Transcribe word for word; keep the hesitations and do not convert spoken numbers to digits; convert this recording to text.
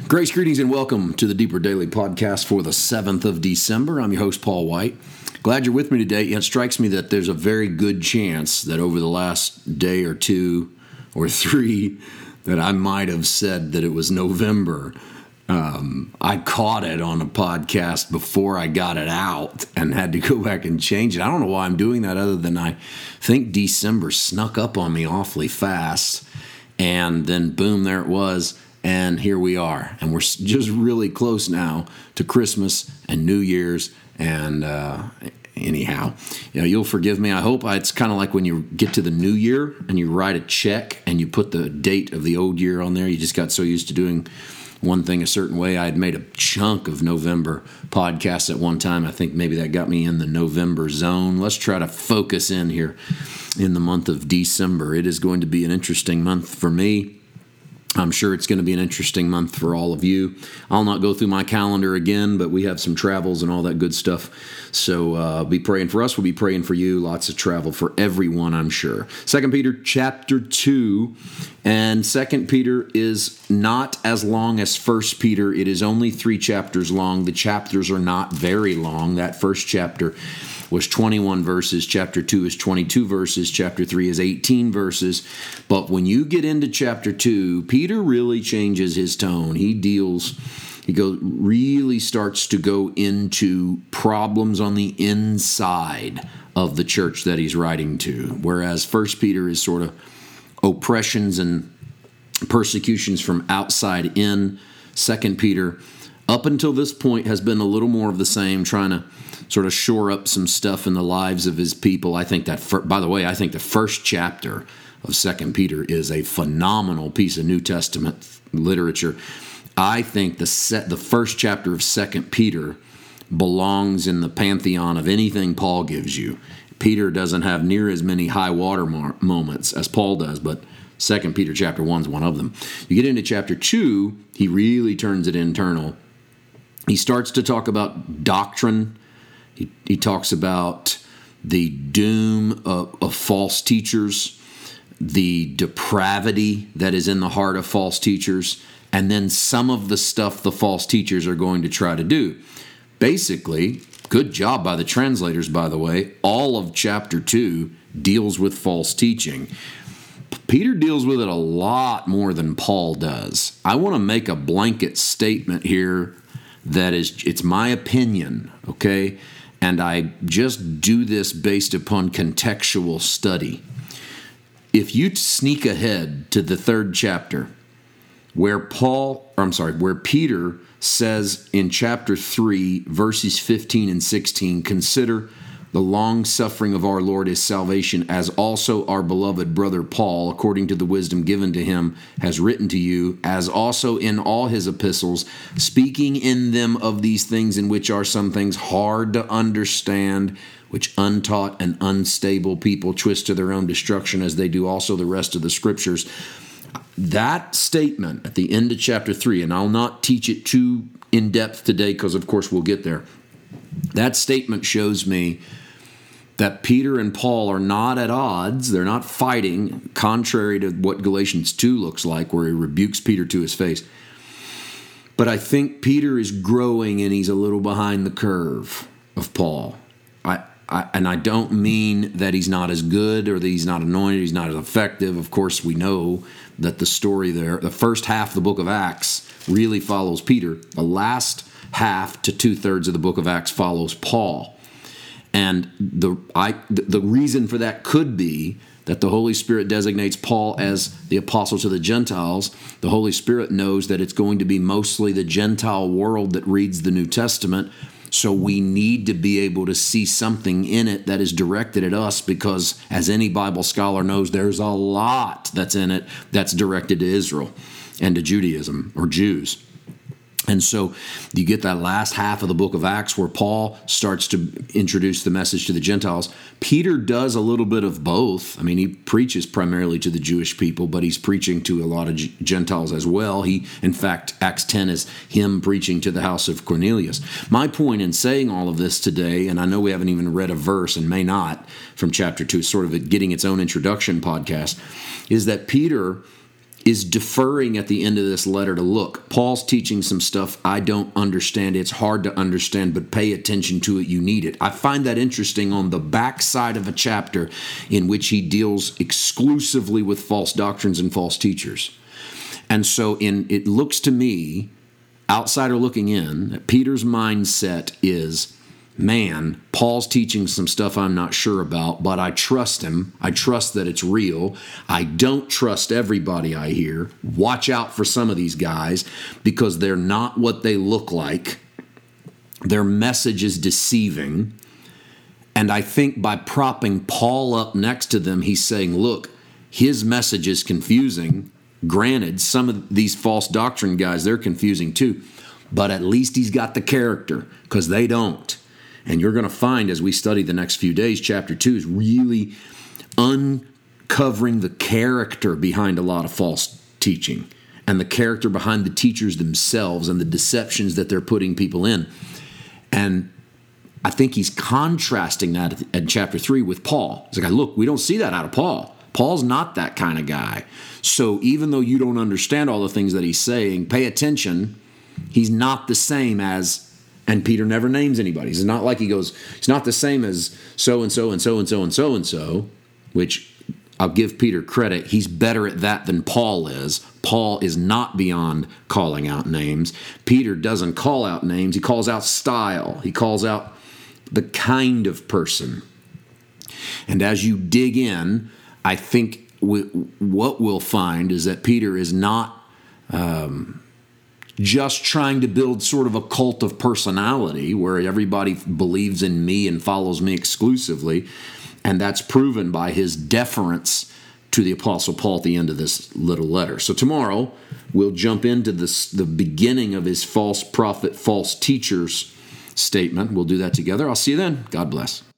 Grace, greetings, and welcome to the Deeper Daily Podcast for the seventh of December. I'm your host, Paul White. Glad you're with me today. It strikes me that there's a very good chance that over the last day or two or three that I might have said that it was November. Um, I caught it on a podcast before I got it out and had to go back and change it. I don't know why I'm doing that other than I think December snuck up on me awfully fast. And then, boom, there it was. And here we are, and we're just really close now to Christmas and New Year's, and uh, anyhow, you know, you'll forgive me. I hope it's kind of like when you get to the new year and you write a check and you put the date of the old year on there. You just got so used to doing one thing a certain way. I had made a chunk of November podcasts at one time. I think maybe that got me in the November zone. Let's try to focus in here in the month of December. It is going to be an interesting month for me. I'm sure it's going to be an interesting month for all of you. I'll not go through my calendar again, but we have some travels and all that good stuff. So uh, be praying for us. We'll be praying for you. Lots of travel for everyone, I'm sure. Second Peter chapter two. And Second Peter is not as long as First Peter. It is only three chapters long. The chapters are not very long. That first chapter was twenty-one verses. Chapter two is twenty-two verses. Chapter three is eighteen verses. But when you get into chapter two, Peter really changes his tone. He deals, he goes, really starts to go into problems on the inside of the church that he's writing to. Whereas First Peter is sort of oppressions and persecutions from outside in. Second Peter, up until this point, has been a little more of the same, trying to sort of shore up some stuff in the lives of his people. I think that, by the way, I think the first chapter of Second Peter is a phenomenal piece of New Testament literature. I think the set, the first chapter of Second Peter belongs in the pantheon of anything Paul gives you. Peter doesn't have near as many high water mar- moments as Paul does, but Second Peter chapter one is one of them. You get into chapter two, he really turns it internal. He starts to talk about doctrine. He, he talks about the doom of, of false teachers, the depravity that is in the heart of false teachers, and then some of the stuff the false teachers are going to try to do. Basically, good job by the translators, by the way, all of chapter two deals with false teaching. Peter deals with it a lot more than Paul does. I want to make a blanket statement here that is, it's my opinion, okay? And I just do this based upon contextual study. If you sneak ahead to the third chapter, where Paul, or I'm sorry, where Peter says in chapter three, verses fifteen and sixteen, consider the long suffering of our Lord is salvation, as also our beloved brother Paul, according to the wisdom given to him, has written to you, as also in all his epistles, speaking in them of these things in which are some things hard to understand, which untaught and unstable people twist to their own destruction, as they do also the rest of the scriptures. That statement at the end of chapter three, and I'll not teach it too in depth today because, of course, we'll get there. That statement shows me that Peter and Paul are not at odds. They're not fighting, contrary to what Galatians two looks like, where he rebukes Peter to his face. But I think Peter is growing and he's a little behind the curve of Paul. I, I, and I don't mean that he's not as good or that he's not anointed, he's not as effective. Of course, we know that the story there, the first half of the book of Acts really follows Peter. The last half to two-thirds of the book of Acts follows Paul. And the I the reason for that could be that the Holy Spirit designates Paul as the apostle to the Gentiles. The Holy Spirit knows that it's going to be mostly the Gentile world that reads the New Testament, so we need to be able to see something in it that is directed at us because, as any Bible scholar knows, there's a lot that's in it that's directed to Israel and to Judaism or Jews. And so you get that last half of the book of Acts where Paul starts to introduce the message to the Gentiles. Peter does a little bit of both. I mean, he preaches primarily to the Jewish people, but he's preaching to a lot of Gentiles as well. He, in fact, Acts ten is him preaching to the house of Cornelius. My point in saying all of this today, and I know we haven't even read a verse and may not from chapter two, sort of getting its own introduction podcast, is that Peter is deferring at the end of this letter to, look, Paul's teaching some stuff I don't understand. It's hard to understand, but pay attention to it. You need it. I find that interesting on the backside of a chapter in which he deals exclusively with false doctrines and false teachers. And so in it looks to me, outsider looking in, that Peter's mindset is, man, Paul's teaching some stuff I'm not sure about, but I trust him. I trust that it's real. I don't trust everybody I hear. Watch out for some of these guys because they're not what they look like. Their message is deceiving. And I think by propping Paul up next to them, he's saying, look, his message is confusing. Granted, some of these false doctrine guys, they're confusing too. But at least he's got the character because they don't. And you're going to find as we study the next few days, chapter two is really uncovering the character behind a lot of false teaching and the character behind the teachers themselves and the deceptions that they're putting people in. And I think he's contrasting that in chapter three with Paul. He's like, look, we don't see that out of Paul. Paul's not that kind of guy. So even though you don't understand all the things that he's saying, pay attention. He's not the same as... And Peter never names anybody. It's not like he goes, it's not the same as so-and-so and so-and-so and so-and-so, which I'll give Peter credit. He's better at that than Paul is. Paul is not beyond calling out names. Peter doesn't call out names. He calls out style. He calls out the kind of person. And as you dig in, I think we, what we'll find is that Peter is not... Um, just trying to build sort of a cult of personality where everybody believes in me and follows me exclusively. And that's proven by his deference to the Apostle Paul at the end of this little letter. So tomorrow, we'll jump into this, the beginning of his false prophet, false teachers statement. We'll do that together. I'll see you then. God bless.